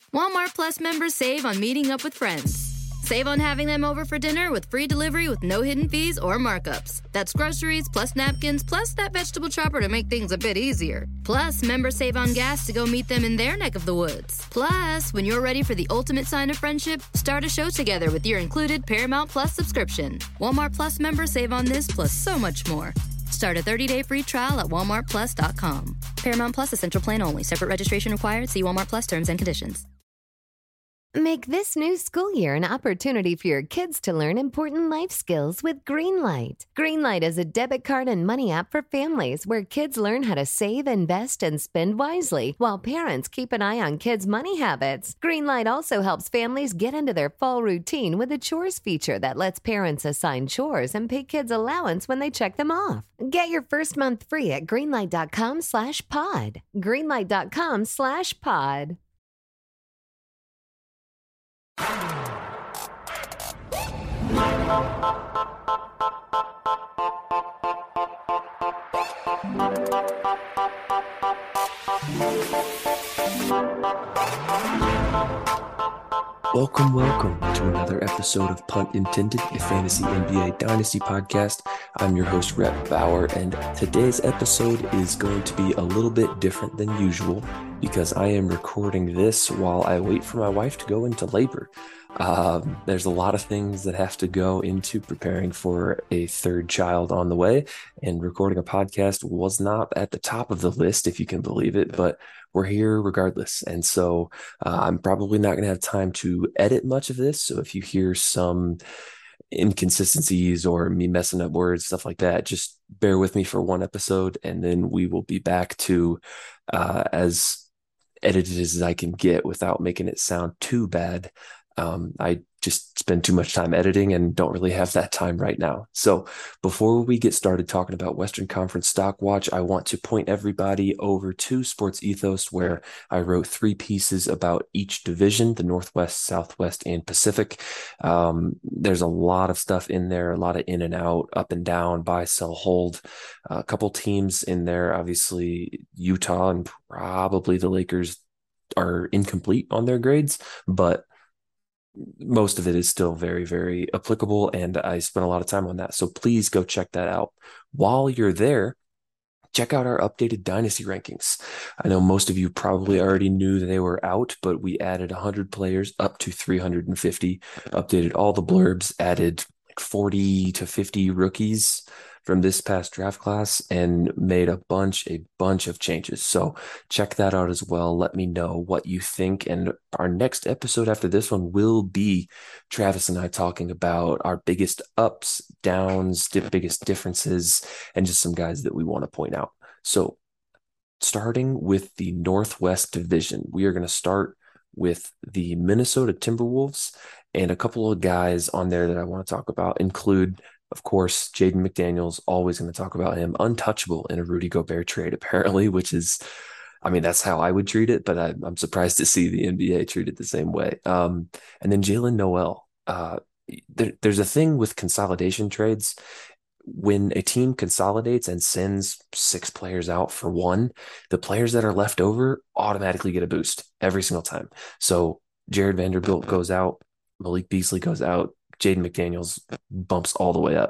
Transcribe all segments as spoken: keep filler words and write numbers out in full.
Walmart Plus members save on meeting up with friends. Save on having them over for dinner with free delivery with no hidden fees or markups. That's groceries, plus napkins, plus that vegetable chopper to make things a bit easier. Plus, members save on gas to go meet them in their neck of the woods. Plus, when you're ready for the ultimate sign of friendship, start a show together with your included Paramount Plus subscription. Walmart Plus members save on this plus so much more. Start a thirty-day free trial at walmart plus dot com. Paramount Plus Essential Plan only. Separate registration required. See Walmart Plus terms and conditions. Make this new school year an opportunity for your kids to learn important life skills with Greenlight. Greenlight is a debit card and money app for families where kids learn how to save, invest, and spend wisely while parents keep an eye on kids' money habits. Greenlight also helps families get into their fall routine with a chores feature that lets parents assign chores and pay kids allowance when they check them off. Get your first month free at greenlight.com slash pod. Greenlight.com slash pod. Welcome, welcome to another episode of Punt Intended, a fantasy N B A dynasty podcast. I'm your host, Rhett Bauer, and today's episode is going to be a little bit different than usual because I am recording this while I wait for my wife to go into labor. Um, there's a lot of things that have to go into preparing for a third child on the way, and recording a podcast was not at the top of the list, if you can believe it, but we're here regardless. And so uh, I'm probably not going to have time to edit much of this. So if you hear some inconsistencies or me messing up words, stuff like that, just bear with me for one episode, and then we will be back to uh, as edited as I can get without making it sound too bad. Um, I just spend too much time editing and don't really have that time right now. So before we get started talking about Western Conference Stock Watch, I want to point everybody over to Sports Ethos, where I wrote three pieces about each division: the Northwest, Southwest, and Pacific. Um, there's a lot of stuff in there, a lot of in and out, up and down, buy, sell, hold. A couple teams in there, obviously Utah and probably the Lakers are incomplete on their grades, but most of it is still very, very applicable, and I spent a lot of time on that. So please go check that out. While you're there, check out our updated dynasty rankings. I know most of you probably already knew that they were out, but we added one hundred players up to three hundred fifty, updated all the blurbs, added like forty to fifty rookies from this past draft class, and made a bunch, a bunch of changes. So check that out as well. Let me know what you think. And our next episode after this one will be Travis and I talking about our biggest ups, downs, the biggest differences, and just some guys that we want to point out. So starting with the Northwest Division, we are going to start with the Minnesota Timberwolves, and a couple of guys on there that I want to talk about include, of course, Jaden McDaniels. Always going to talk about him. Untouchable in a Rudy Gobert trade, apparently, which is, I mean, that's how I would treat it, but I, I'm surprised to see the N B A treat it the same way. Um, and then Jalen Noel. Uh, there, there's a thing with consolidation trades. When a team consolidates and sends six players out for one, the players that are left over automatically get a boost every single time. So Jared Vanderbilt goes out, Malik Beasley goes out, Jaden McDaniels bumps all the way up.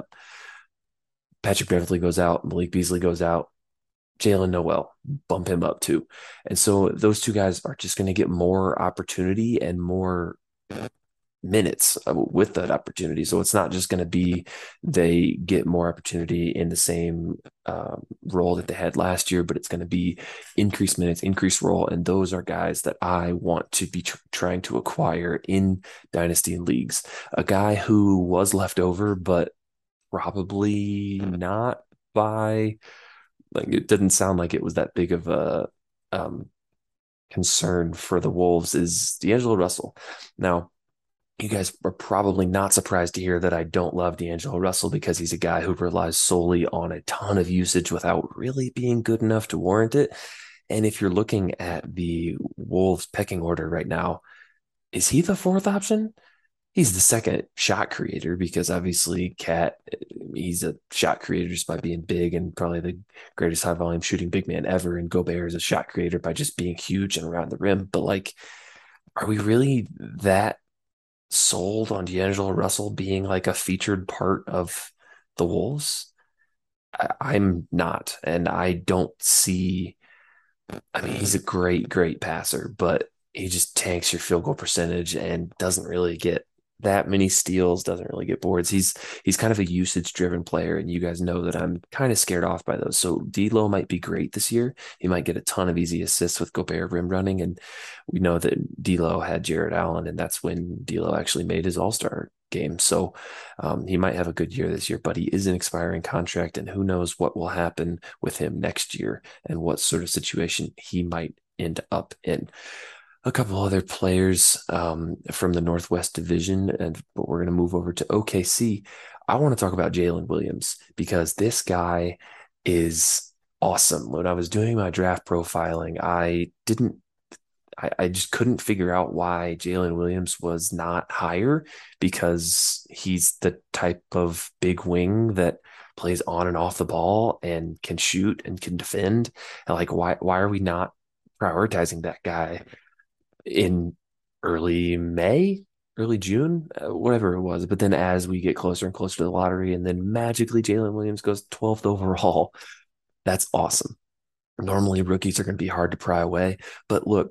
Patrick Beverley goes out, Malik Beasley goes out, Jalen Noel, bump him up too. And so those two guys are just going to get more opportunity and more minutes with that opportunity. So it's not just going to be they get more opportunity in the same um, role that they had last year, but it's going to be increased minutes, increased role. And those are guys that I want to be tr- trying to acquire in dynasty and leagues. A guy who was left over, but probably not by, like, it didn't sound like it was that big of a um, concern for the Wolves, is D'Angelo Russell. Now, you guys are probably not surprised to hear that I don't love D'Angelo Russell because he's a guy who relies solely on a ton of usage without really being good enough to warrant it. And if you're looking at the Wolves pecking order right now, is he the fourth option? He's the second shot creator because obviously Cat, he's a shot creator just by being big and probably the greatest high volume shooting big man ever. And Gobert is a shot creator by just being huge and around the rim. But like, are we really that sold on D'Angelo Russell being like a featured part of the Wolves? I, I'm not, and I don't see. I mean, he's a great, great passer, but he just tanks your field goal percentage and doesn't really get that many steals, doesn't really get boards. He's he's kind of a usage driven player, and you guys know that I'm kind of scared off by those. So D'Lo might be great this year. He might get a ton of easy assists with Gobert rim running, and we know that D'Lo had Jared Allen, and that's when D'Lo actually made his All Star game. So um, he might have a good year this year, but he is an expiring contract, and who knows what will happen with him next year and what sort of situation he might end up in. A couple other players um, from the Northwest Division, and but we're going to move over to O K C. I want to talk about Jalen Williams because this guy is awesome. When I was doing my draft profiling, I didn't, I, I just couldn't figure out why Jalen Williams was not higher, because he's the type of big wing that plays on and off the ball and can shoot and can defend. And like, why why are we not prioritizing that guy in early May, early June, uh, whatever it was? But then as we get closer and closer to the lottery, and then magically Jalen Williams goes twelfth overall, that's awesome. Normally rookies are going to be hard to pry away, but look,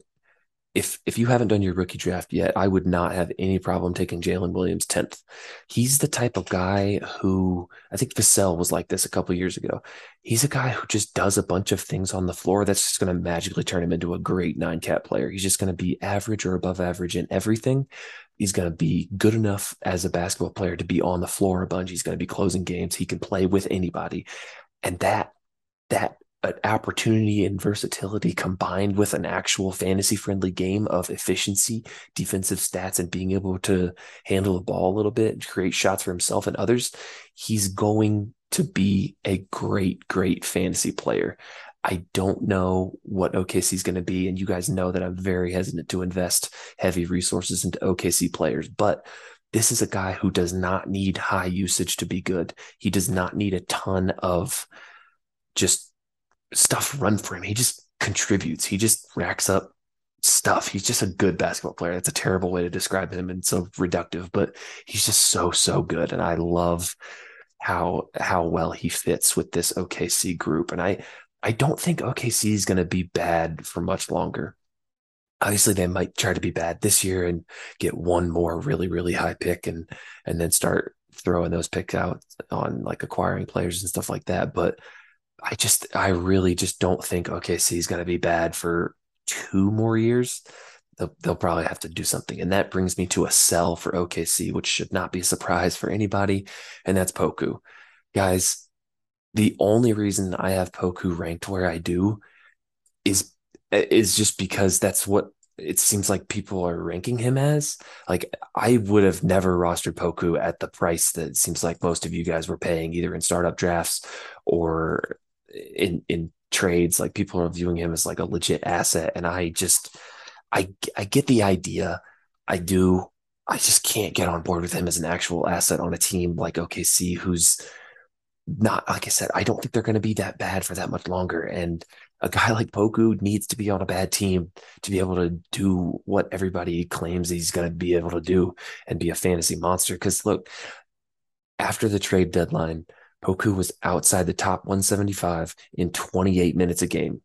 if if you haven't done your rookie draft yet, I would not have any problem taking Jalen Williams tenth. He's the type of guy who, I think Vassell was like this a couple of years ago. He's a guy who just does a bunch of things on the floor that's just going to magically turn him into a great nine cat player. He's just going to be average or above average in everything. He's going to be good enough as a basketball player to be on the floor a bunch. He's going to be closing games. He can play with anybody. And that, that, an opportunity and versatility combined with an actual fantasy friendly game of efficiency, defensive stats, and being able to handle the ball a little bit and create shots for himself and others, he's going to be a great, great fantasy player. I don't know what O K C is going to be, and you guys know that I'm very hesitant to invest heavy resources into O K C players, but this is a guy who does not need high usage to be good. He does not need a ton of just stuff run for him. He just contributes. He just racks up stuff. He's just a good basketball player. That's a terrible way to describe him and so reductive, but he's just so, so good. And I love how, how well he fits with this O K C group. And I, I don't think O K C is going to be bad for much longer. Obviously they might try to be bad this year and get one more really, really high pick and, and then start throwing those picks out on like acquiring players and stuff like that. But I just, I really just don't think O K C is going to be bad for two more years. They'll, they'll probably have to do something. And that brings me to a sell for O K C, which should not be a surprise for anybody. And that's Poku. Guys, the only reason I have Poku ranked where I do is, is just because that's what it seems like people are ranking him as. Like, I would have never rostered Poku at the price that it seems like most of you guys were paying, either in startup drafts or in in trades. Like, people are viewing him as like a legit asset, and I just I I get the idea. I do. I just can't get on board with him as an actual asset on a team like O K C, who's not, like I said, I don't think they're going to be that bad for that much longer. And a guy like Poku needs to be on a bad team to be able to do what everybody claims he's going to be able to do and be a fantasy monster. Because look, after the trade deadline, Poku was outside the top one seventy-five in twenty-eight minutes a game.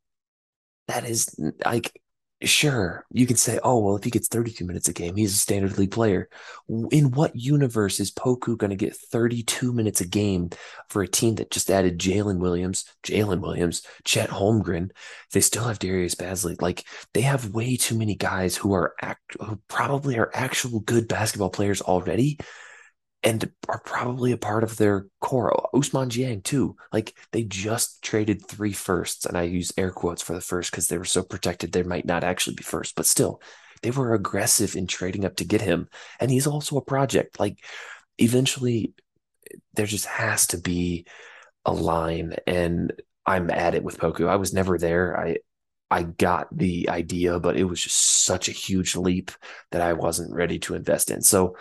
That is like, sure, you can say, oh, well, if he gets thirty-two minutes a game, he's a standard league player. In what universe is Poku going to get thirty-two minutes a game for a team that just added Jalen Williams, Jalen Williams, Chet Holmgren? They still have Darius Bazley. Like, they have way too many guys who are act, who probably are actual good basketball players already, and are probably a part of their core. Ousmane Dieng, too. Like, they just traded three firsts, and I use air quotes for the first because they were so protected they might not actually be first. But still, they were aggressive in trading up to get him. And he's also a project. Like, eventually, there just has to be a line, and I'm at it with Poku. I was never there. I I got the idea, but it was just such a huge leap that I wasn't ready to invest in. So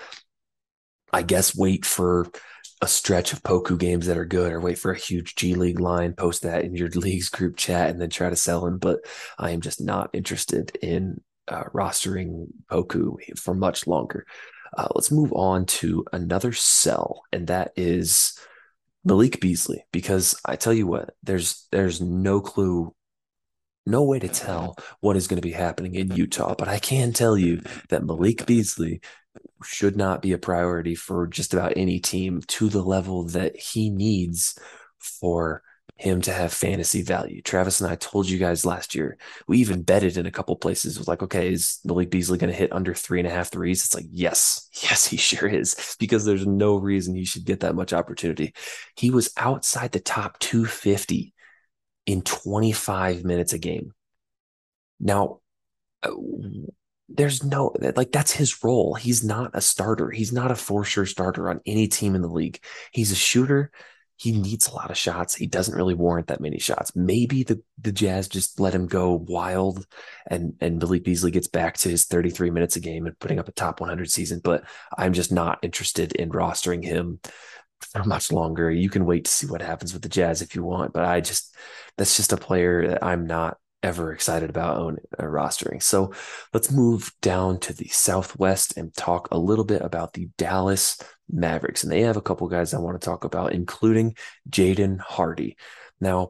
I guess wait for a stretch of Poku games that are good, or wait for a huge G League line, post that in your league's group chat, and then try to sell him. But I am just not interested in uh, rostering Poku for much longer. Uh, let's move on to another sell, and that is Malik Beasley, because I tell you what, there's there's no clue, no way to tell what is going to be happening in Utah, but I can tell you that Malik Beasley should not be a priority for just about any team to the level that he needs for him to have fantasy value. Travis and I told you guys last year, we even betted in a couple places. It was like, okay, is Malik Beasley going to hit under three and a half threes? It's like, yes, yes, he sure is, because there's no reason he should get that much opportunity. He was outside the top two fifty in twenty-five minutes a game. Now, there's no, like, that's his role. He's not a starter. He's not a for sure starter on any team in the league. He's a shooter. He needs a lot of shots. He doesn't really warrant that many shots. Maybe the, the Jazz just let him go wild and, and Malik Beasley gets back to his thirty-three minutes a game and putting up a top one hundred season, but I'm just not interested in rostering him for much longer. You can wait to see what happens with the Jazz if you want, but I just, that's just a player that I'm not ever excited about owning uh, rostering. So let's move down to the Southwest and talk a little bit about the Dallas Mavericks. And they have a couple guys I want to talk about, including Jaden Hardy. Now,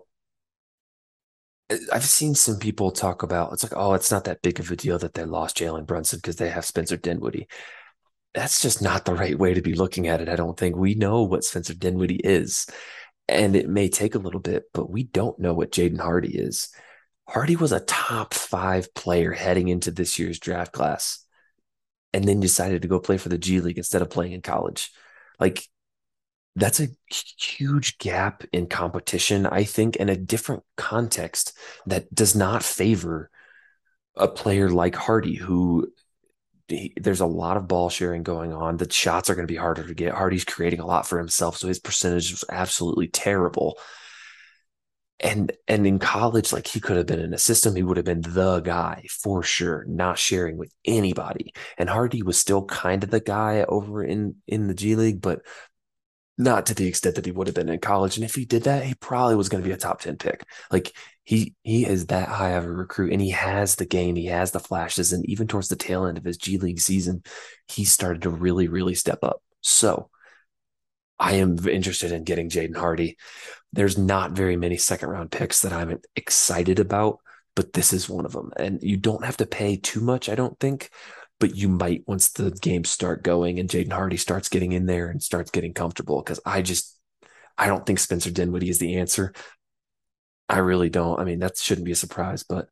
I've seen some people talk about, it's like, oh, it's not that big of a deal that they lost Jalen Brunson because they have Spencer Dinwiddie. That's just not the right way to be looking at it. I don't think. We know what Spencer Dinwiddie is, and it may take a little bit, but we don't know what Jaden Hardy is. Hardy was a top five player heading into this year's draft class and then decided to go play for the G League instead of playing in college. Like, that's a huge gap in competition, I think, in a different context that does not favor a player like Hardy, who he, there's a lot of ball sharing going on. The shots are going to be harder to get. Hardy's creating a lot for himself, so his percentage was absolutely terrible. And and in college, like, he could have been in a system. He would have been the guy for sure, not sharing with anybody. And Hardy was still kind of the guy over in, in the G League, but not to the extent that he would have been in college. And if he did that, he probably was going to be a top ten pick. Like, he he is that high of a recruit, and he has the game. He has the flashes. And even towards the tail end of his G League season, he started to really, really step up. So I am interested in getting Jaden Hardy. There's not very many second round picks that I'm excited about, but this is one of them. And you don't have to pay too much, I don't think, but you might once the games start going and Jaden Hardy starts getting in there and starts getting comfortable. Because I just, I don't think Spencer Dinwiddie is the answer. I really don't. I mean, that shouldn't be a surprise, but,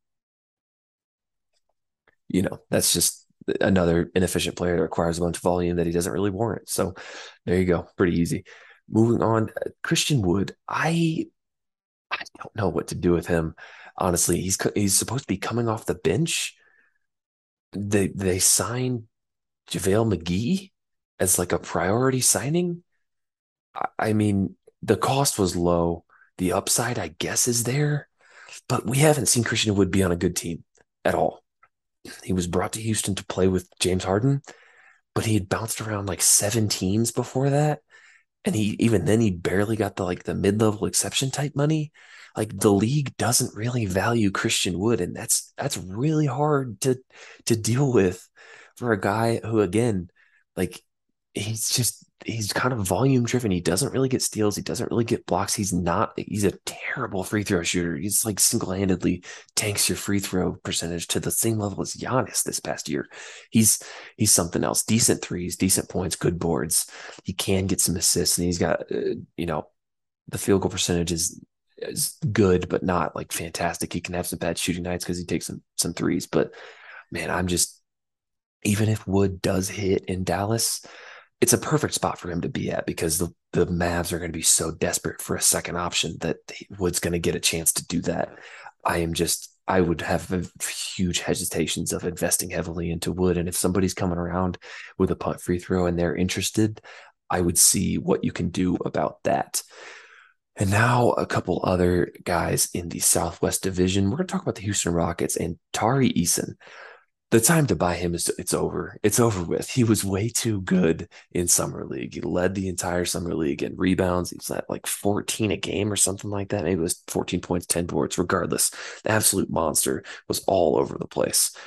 you know, that's just another inefficient player that requires a bunch of volume that he doesn't really warrant. So there you go. Pretty easy. Moving on, Christian Wood. I I don't know what to do with him. Honestly, he's he's supposed to be coming off the bench. They they signed JaVale McGee as like a priority signing. I, I mean, the cost was low. The upside, I guess, is there, but we haven't seen Christian Wood be on a good team at all. He was brought to Houston to play with James Harden, but he had bounced around like seven teams before that. And he, even then, he barely got the, like, the mid-level exception type money. Like, the league doesn't really value Christian Wood. And that's, that's really hard to, to deal with for a guy who, again, like, he's just, he's kind of volume driven. He doesn't really get steals. He doesn't really get blocks. He's not, he's a terrible free throw shooter. He's like single-handedly tanks your free throw percentage to the same level as Giannis this past year. He's, he's something else. Decent threes, decent points, good boards. He can get some assists, and he's got, uh, you know, the field goal percentage is, is good, but not like fantastic. He can have some bad shooting nights because he takes some, some threes, but man, I'm just, even if Wood does hit in Dallas, it's a perfect spot for him to be at, because the, the Mavs are going to be so desperate for a second option that Wood's going to get a chance to do that. I am just, I would have huge hesitations of investing heavily into Wood. And if somebody's coming around with a punt free throw and they're interested, I would see what you can do about that. And now a couple other guys in the Southwest Division. We're going to talk about the Houston Rockets and Tari Eason. The time to buy him is it's over. It's over with. He was way too good in Summer League. He led the entire Summer League in rebounds. He was at like fourteen a game or something like that. Maybe it was fourteen points, ten boards. Regardless, the absolute monster, was all over the place.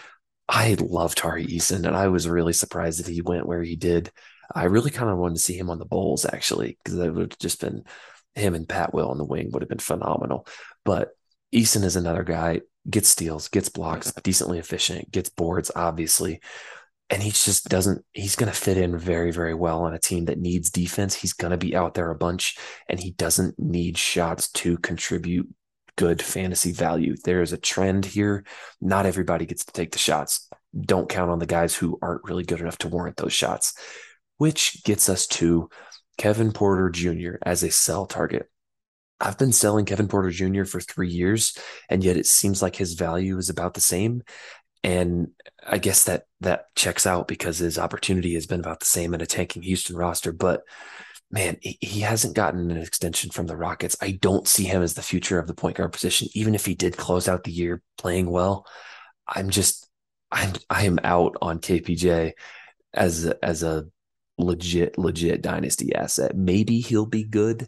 I love Tari Eason, and I was really surprised that he went where he did. I really kind of wanted to see him on the Bulls, actually, because it would have just been him and Pat Will on the wing would have been phenomenal. But Eason is another guy, gets steals, gets blocks, decently efficient, gets boards, obviously. And he just doesn't, he's going to fit in very, very well on a team that needs defense. He's going to be out there a bunch, and he doesn't need shots to contribute good fantasy value. There is a trend here. Not everybody gets to take the shots. Don't count on the guys who aren't really good enough to warrant those shots, which gets us to Kevin Porter Junior as a sell target. I've been selling Kevin Porter Junior for three years, and yet it seems like his value is about the same. And I guess that that checks out because his opportunity has been about the same in a tanking Houston roster. But man, he hasn't gotten an extension from the Rockets. I don't see him as the future of the point guard position, even if he did close out the year playing well. I'm just, I'm, I am out on K P J as a, as a legit, legit dynasty asset. Maybe he'll be good,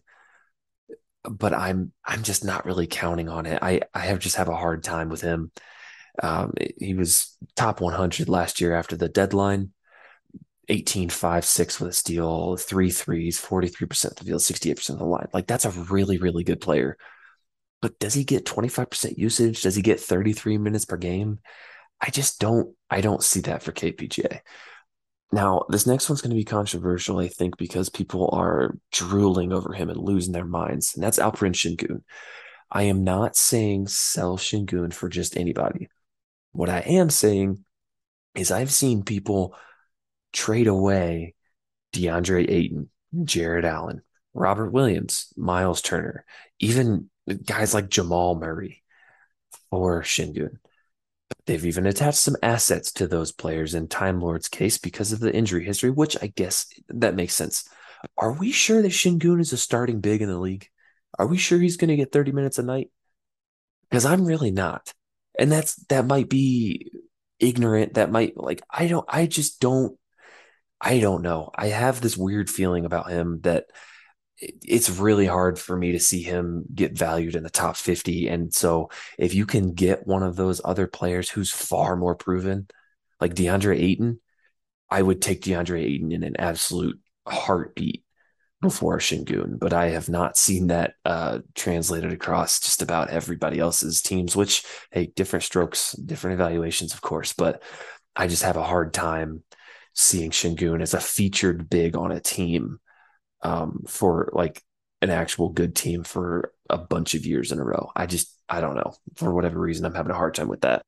but I'm, I'm just not really counting on it. I, I have just have a hard time with him. Um, he was top one hundred last year after the deadline. eighteen, five, six with a steal, three threes, forty-three percent of the field, sixty-eight percent of the line. Like, that's a really, really good player. But does he get twenty-five percent usage? Does he get thirty-three minutes per game? I just don't, I don't see that for K P J. Now, this next one's going to be controversial, I think, because people are drooling over him and losing their minds. And that's Alperen Sengun. I am not saying sell Sengun for just anybody. What I am saying is I've seen people trade away DeAndre Ayton, Jared Allen, Robert Williams, Miles Turner, even guys like Jamal Murray for Sengun. They've even attached some assets to those players in Time Lord's case because of the injury history, which I guess that makes sense. Are we sure that Sengun is a starting big in the league? Are we sure he's going to get thirty minutes a night? Because I'm really not. And that's that might be ignorant. That might like I don't I just don't I don't know. I have this weird feeling about him that it's really hard for me to see him get valued in the top fifty. And so if you can get one of those other players who's far more proven, like DeAndre Ayton, I would take DeAndre Ayton in an absolute heartbeat before Sengun, but I have not seen that uh, translated across just about everybody else's teams, which, hey, different strokes, different evaluations, of course, but I just have a hard time seeing Sengun as a featured big on a team um, for like an actual good team for a bunch of years in a row. I just, I don't know. For whatever reason, I'm having a hard time with that.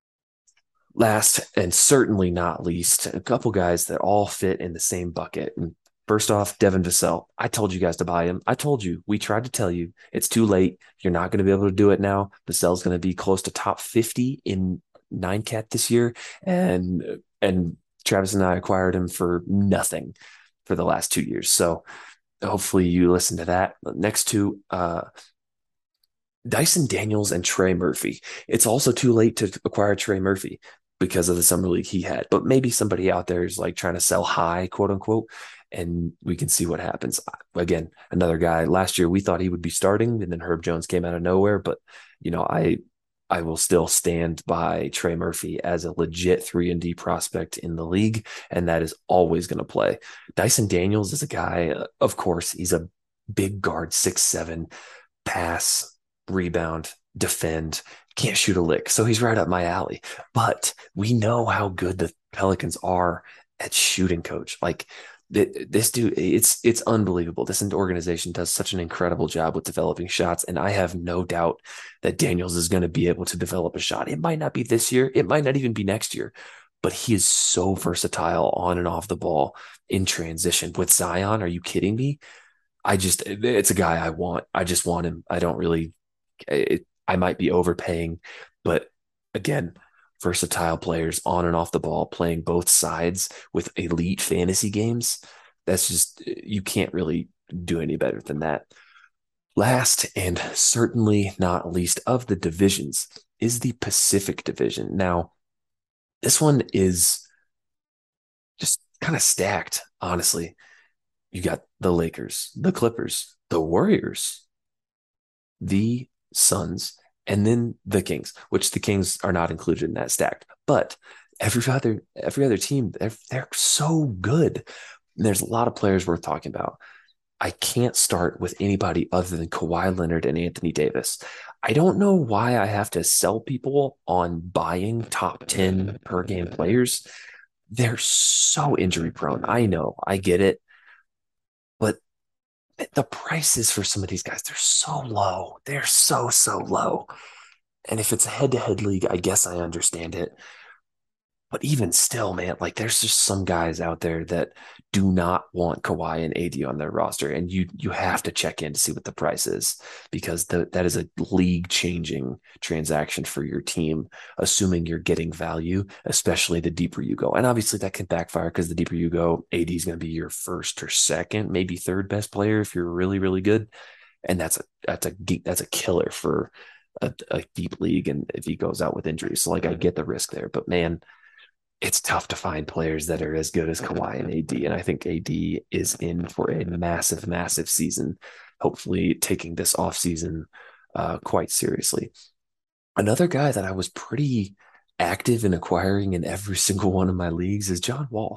Last and certainly not least, a couple guys that all fit in the same bucket. And first off, Devin Vassell. I told you guys to buy him. I told you. We tried to tell you. It's too late. You're not going to be able to do it now. Vassell's going to be close to top fifty in nine cat this year. And and Travis and I acquired him for nothing for the last two years. So hopefully you listen to that. Next to uh, Dyson Daniels and Trey Murphy. It's also too late to acquire Trey Murphy because of the summer league he had. But maybe somebody out there is like trying to sell high, quote unquote, and we can see what happens. Again, another guy. Last year we thought he would be starting, and then Herb Jones came out of nowhere. But you know, I I will still stand by Trey Murphy as a legit three and D prospect in the league, and that is always going to play. Dyson Daniels is a guy, of course, he's a big guard, six seven, pass, rebound, defend, can't shoot a lick. So he's right up my alley. But we know how good the Pelicans are at shooting, coach. Like this dude, it's it's unbelievable. This organization does such an incredible job with developing shots, and I have no doubt that Daniels is going to be able to develop a shot. It might not be this year. It might not even be next year, but he is so versatile on and off the ball in transition. With Zion, are you kidding me? I just, it's a guy I want. I just want him. I don't really, it, I might be overpaying, but again, versatile players on and off the ball, playing both sides with elite fantasy games. That's just, you can't really do any better than that. Last and certainly not least of the divisions is the Pacific Division. Now, this one is just kind of stacked, honestly. You got the Lakers, the Clippers, the Warriors, the Suns, and then the Kings, which the Kings are not included in that stack. But every other every other team, they're they're so good. And there's a lot of players worth talking about. I can't start with anybody other than Kawhi Leonard and Anthony Davis. I don't know why I have to sell people on buying top ten per game players. They're so injury prone. I know, I get it. But the prices for some of these guys, they're so low. They're so, so low. And if it's a head to head league, I guess I understand it. But even still, man, like there's just some guys out there that do not want Kawhi and A D on their roster, and you you have to check in to see what the price is, because the, that is a league changing transaction for your team, assuming you're getting value, especially the deeper you go. And obviously that can backfire, because the deeper you go, A D is going to be your first or second, maybe third best player if you're really really good, and that's a that's a that's a killer for a, a deep league, and if he goes out with injuries. So like I get the risk there, but man, it's tough to find players that are as good as Kawhi and A D. And I think A D is in for a massive, massive season, hopefully taking this offseason uh, quite seriously. Another guy that I was pretty active in acquiring in every single one of my leagues is John Wall.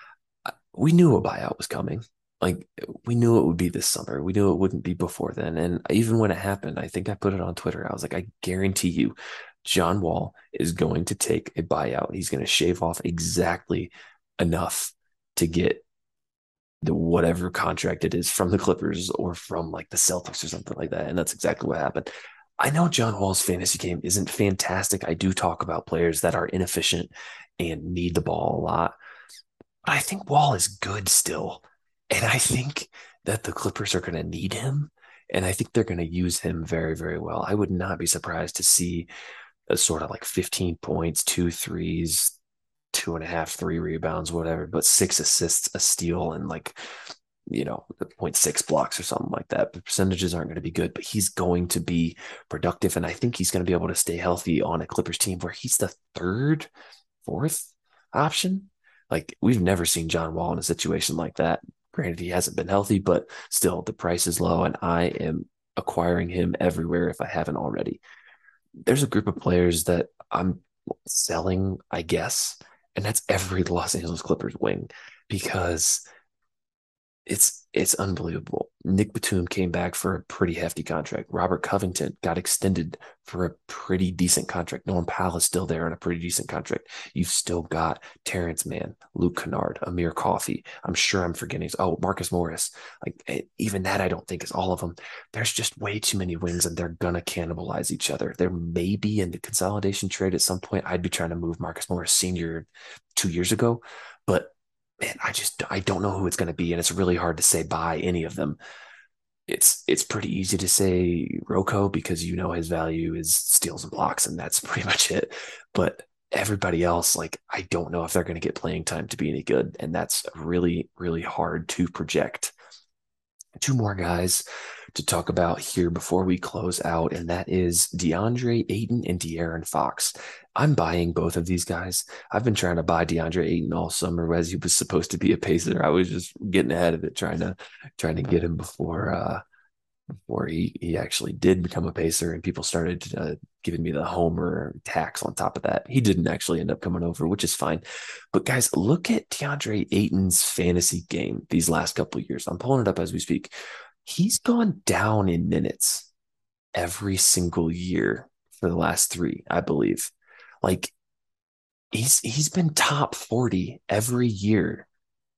We knew a buyout was coming. Like, we knew it would be this summer. We knew it wouldn't be before then. And even when it happened, I think I put it on Twitter. I was like, I guarantee you, John Wall is going to take a buyout. He's going to shave off exactly enough to get the whatever contract it is from the Clippers or from like the Celtics or something like that. And that's exactly what happened. I know John Wall's fantasy game isn't fantastic. I do talk about players that are inefficient and need the ball a lot, but I think Wall is good still. And I think that the Clippers are going to need him. And I think they're going to use him very, very well. I would not be surprised to see a sort of like fifteen points, two threes, two and a half, three rebounds, whatever, but six assists, a steal, and like, you know, zero point six blocks or something like that. The percentages aren't going to be good, but he's going to be productive. And I think he's going to be able to stay healthy on a Clippers team where he's the third, fourth option. Like, we've never seen John Wall in a situation like that. Granted, he hasn't been healthy, but still the price is low, and I am acquiring him everywhere if I haven't already. There's a group of players that I'm selling, I guess, and that's every Los Angeles Clippers wing, because it's it's unbelievable. Nick Batum came back for a pretty hefty contract. Robert Covington got extended for a pretty decent contract. Norman Powell is still there on a pretty decent contract. You've still got Terrence Mann, Luke Kennard, Amir Coffey. I'm sure I'm forgetting. Oh, Marcus Morris. Like, even that I don't think is all of them. There's just way too many wings, and they're going to cannibalize each other. There may be in the consolidation trade at some point. I'd be trying to move Marcus Morris Senior two years ago, but man, I just I don't know who it's going to be, and it's really hard to say buy any of them. It's it's pretty easy to say Rocco, because you know his value is steals and blocks, and that's pretty much it. But everybody else, like, I don't know if they're going to get playing time to be any good, and that's really, really hard to project. Two more guys to talk about here before we close out, and that is DeAndre Ayton and De'Aaron Fox. I'm buying both of these guys. I've been trying to buy DeAndre Ayton all summer as he was supposed to be a Pacer. I was just getting ahead of it, trying to trying to get him before uh, before he, he actually did become a Pacer, and people started uh, giving me the homer tax on top of that. He didn't actually end up coming over, which is fine. But guys, look at DeAndre Ayton's fantasy game these last couple of years. I'm pulling it up as we speak. He's gone down in minutes every single year for the last three, I believe. Like, he's he's been top forty every year,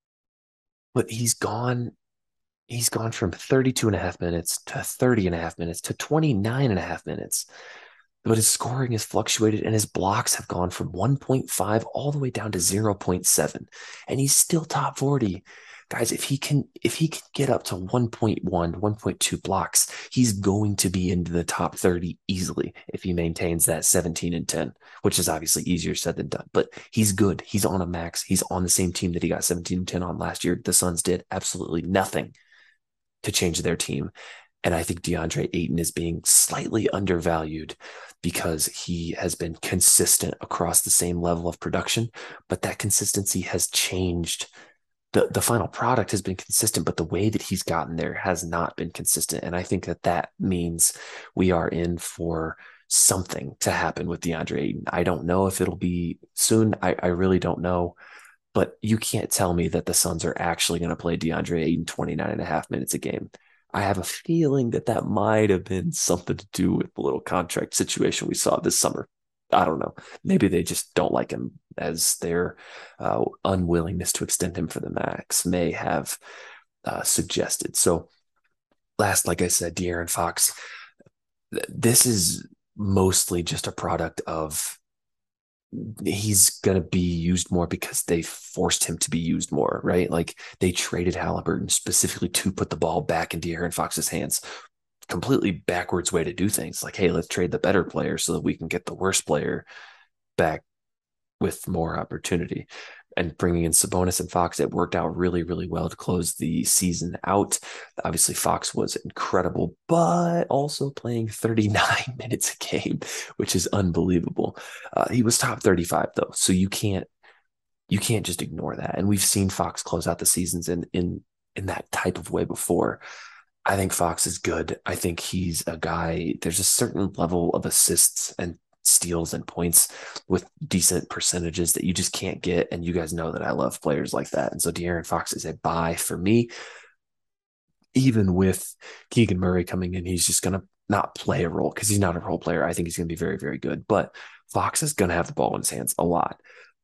but he's gone he's gone from thirty-two and a half minutes to thirty and a half minutes to twenty-nine and a half minutes. But his scoring has fluctuated, and his blocks have gone from one point five all the way down to zero point seven, and he's still top forty. Guys, if he can if he can get up to one point one, one point two blocks, he's going to be into the top thirty easily if he maintains that seventeen and ten, which is obviously easier said than done. But he's good. He's on a max. He's on the same team that he got seventeen and ten on last year. The Suns did absolutely nothing to change their team. And I think DeAndre Ayton is being slightly undervalued because he has been consistent across the same level of production, but that consistency has changed. The, the final product has been consistent, but the way that he's gotten there has not been consistent. And I think that that means we are in for something to happen with DeAndre Ayton. I don't know if it'll be soon. I, I really don't know. But you can't tell me that the Suns are actually going to play DeAndre Ayton twenty-nine and a half minutes a game. I have a feeling that that might have been something to do with the little contract situation we saw this summer. I don't know. Maybe they just don't like him, as their uh, unwillingness to extend him for the max may have uh, suggested. So last, like I said, De'Aaron Fox, this is mostly just a product of he's going to be used more because they forced him to be used more, right? Like they traded Halliburton specifically to put the ball back in De'Aaron Fox's hands. Completely backwards way to do things. Like, hey, let's trade the better player so that we can get the worst player back with more opportunity. And bringing in Sabonis and Fox, it worked out really, really well to close the season out. Obviously, Fox was incredible, but also playing thirty-nine minutes a game, which is unbelievable. Uh, he was top thirty-five though, so you can't you can't just ignore that. And we've seen Fox close out the seasons in in in that type of way before. I think Fox is good. I think he's a guy. There's a certain level of assists and steals and points with decent percentages that you just can't get. And you guys know that I love players like that. And so De'Aaron Fox is a buy for me. Even with Keegan Murray coming in, he's just going to not play a role because he's not a role player. I think he's going to be very, very good. But Fox is going to have the ball in his hands a lot.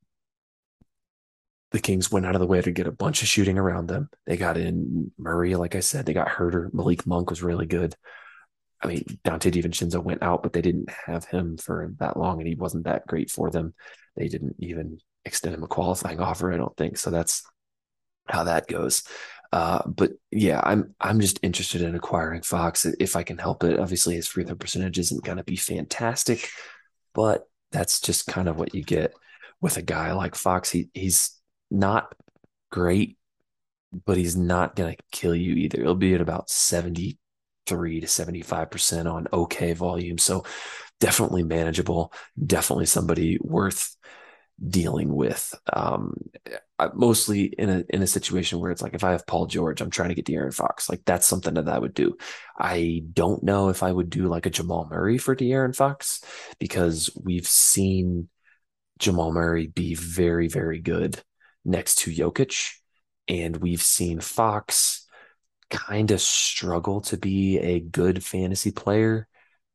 The Kings went out of the way to get a bunch of shooting around them. They got in Murray, like I said. They got Herter. Malik Monk was really good. I mean, Dante DiVincenzo went out, but they didn't have him for that long, and he wasn't that great for them. They didn't even extend him a qualifying offer, I don't think. So that's how that goes. Uh, but yeah, I'm I'm just interested in acquiring Fox if I can help it. Obviously, his free throw percentage isn't going to be fantastic, but that's just kind of what you get with a guy like Fox. He he's not great, but he's not going to kill you either. It'll be at about seventy-three to seventy-five percent on okay volume. So definitely manageable, definitely somebody worth dealing with. Um, mostly in a in a situation where it's like, if I have Paul George, I'm trying to get De'Aaron Fox. Like, that's something that I would do. I don't know if I would do like a Jamal Murray for De'Aaron Fox, because we've seen Jamal Murray be very, very good next to Jokic, and we've seen Fox kind of struggle to be a good fantasy player,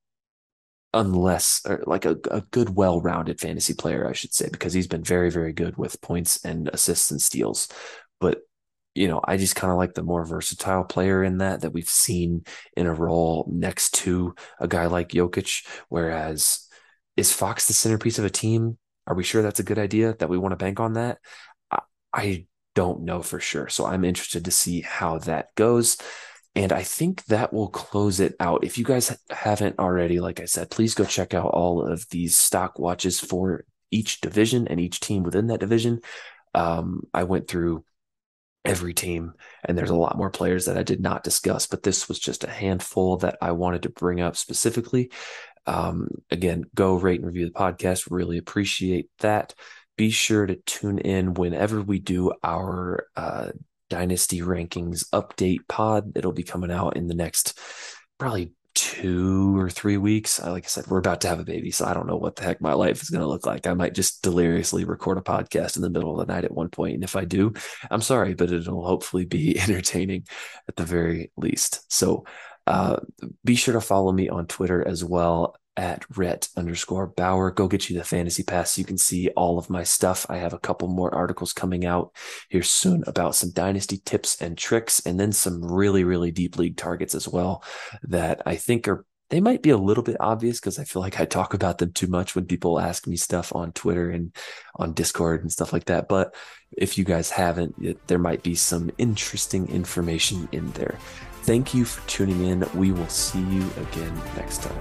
unless or like a, a good, well-rounded fantasy player, I should say, because he's been very, very good with points and assists and steals. But, you know, I just kind of like the more versatile player in that, that we've seen in a role next to a guy like Jokic. Whereas, is Fox the centerpiece of a team? Are we sure that's a good idea, that we want to bank on that? I, I don't know for sure. So I'm interested to see how that goes. And I think that will close it out. If you guys haven't already, like I said, please go check out all of these stock watches for each division and each team within that division. Um, I went through every team, and there's a lot more players that I did not discuss, but this was just a handful that I wanted to bring up specifically. Um, again, go rate and review the podcast. Really appreciate that. Be sure to tune in whenever we do our uh, Dynasty Rankings update pod. It'll be coming out in the next probably two or three weeks. Like I said, we're about to have a baby, so I don't know what the heck my life is going to look like. I might just deliriously record a podcast in the middle of the night at one point. And if I do, I'm sorry, but it'll hopefully be entertaining at the very least. So uh, be sure to follow me on Twitter as well, at Rhett underscore Bauer. Go get you the fantasy pass so you can see all of my stuff. I have a couple more articles coming out here soon about some dynasty tips and tricks, and then some really, really deep league targets as well that I think are, they might be a little bit obvious, because I feel like I talk about them too much when people ask me stuff on Twitter and on Discord and stuff like that. But if you guys haven't, it, there might be some interesting information in there. Thank you for tuning in. We will see you again next time.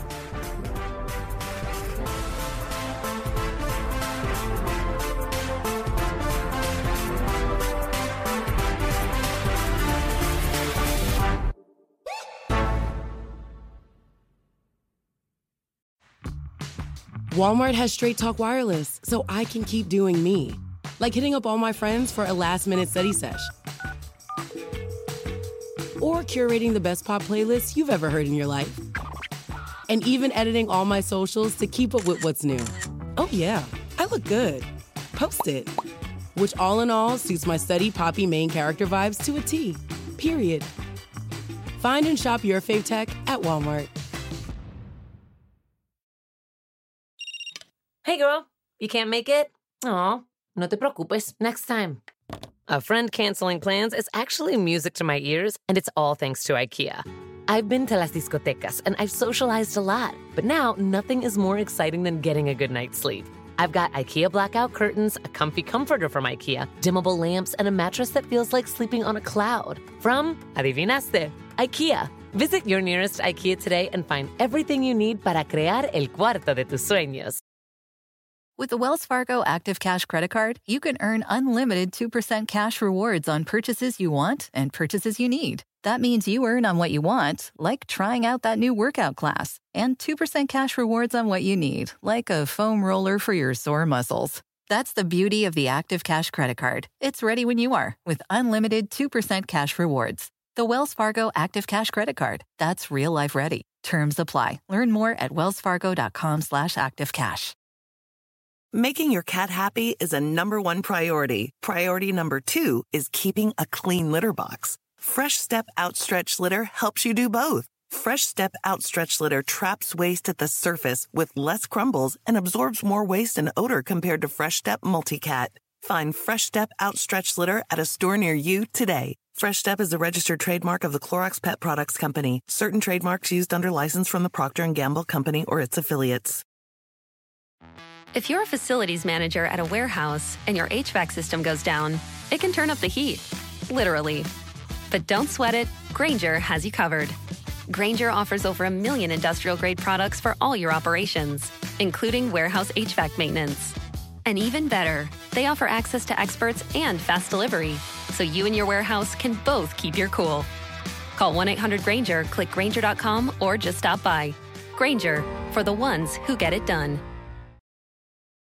Walmart has Straight Talk Wireless, so I can keep doing me. Like hitting up all my friends for a last-minute study sesh. Or curating the best pop playlists you've ever heard in your life. and even editing all my socials to keep up with what's new. Oh yeah, I look good. Post it. Which all in all suits my study poppy main character vibes to a T. Period. Find and shop your fave tech at Walmart. Hey girl, you can't make it? Aw, no te preocupes, next time. A friend canceling plans is actually music to my ears, and it's all thanks to IKEA. I've been to las discotecas, and I've socialized a lot, but now nothing is more exciting than getting a good night's sleep. I've got IKEA blackout curtains, a comfy comforter from IKEA, dimmable lamps, and a mattress that feels like sleeping on a cloud. From, adivinaste, IKEA. Visit your nearest IKEA today and find everything you need para crear el cuarto de tus sueños. With the Wells Fargo Active Cash Credit Card, you can earn unlimited two percent cash rewards on purchases you want and purchases you need. That means you earn on what you want, like trying out that new workout class, and two percent cash rewards on what you need, like a foam roller for your sore muscles. That's the beauty of the Active Cash Credit Card. It's ready when you are, with unlimited two percent cash rewards. The Wells Fargo Active Cash Credit Card. That's real life ready. Terms apply. Learn more at wellsfargo.com slash activecash. Making your cat happy is a number one priority. Priority number two is keeping a clean litter box. Fresh Step Outstretched Litter helps you do both. Fresh Step Outstretched Litter traps waste at the surface with less crumbles and absorbs more waste and odor compared to Fresh Step Multicat. Find Fresh Step Outstretched Litter at a store near you today. Fresh Step is a registered trademark of the Clorox Pet Products Company. Certain trademarks used under license from the Procter and Gamble Company or its affiliates. If you're a facilities manager at a warehouse and your H V A C system goes down, it can turn up the heat, literally. But don't sweat it, Grainger has you covered. Grainger offers over a million industrial-grade products for all your operations, including warehouse H V A C maintenance. And even better, they offer access to experts and fast delivery, so you and your warehouse can both keep your cool. Call one eight hundred Grainger, click Grainger dot com, or just stop by. Grainger, for the ones who get it done.